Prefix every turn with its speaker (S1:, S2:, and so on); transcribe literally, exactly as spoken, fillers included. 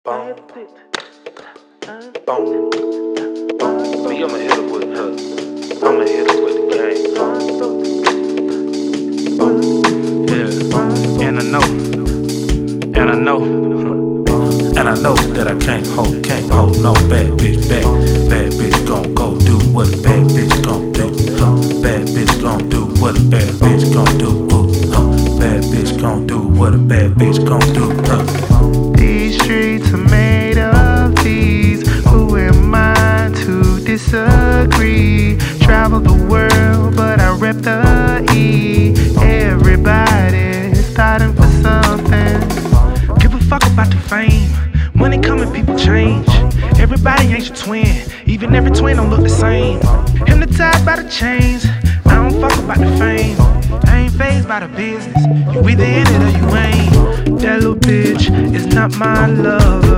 S1: Boom, boom, boom. Me, I'ma hit it with her. I'ma hit it with the game.
S2: Yeah, and I know, and I know, and I know that I can't hold, can't hold no bad bitch back. Bad bitch gon' go do what a bad bitch gon' do. Huh. Bad bitch gon' do what a bad bitch gon' do. Huh. Bad bitch gon' do what a bad bitch gon' do. Huh.
S3: These streets are made of these. Who am I to disagree? Travel the world, but I rep the E. Everybody's fighting for something.
S4: Give a fuck about the fame. Money coming, people change. Everybody ain't your twin. Even every twin don't look the same. Hypnotized by the chains. I don't fuck about the fame. I ain't fazed by the business. You either in it or you ain't. That little bitch is not my lover.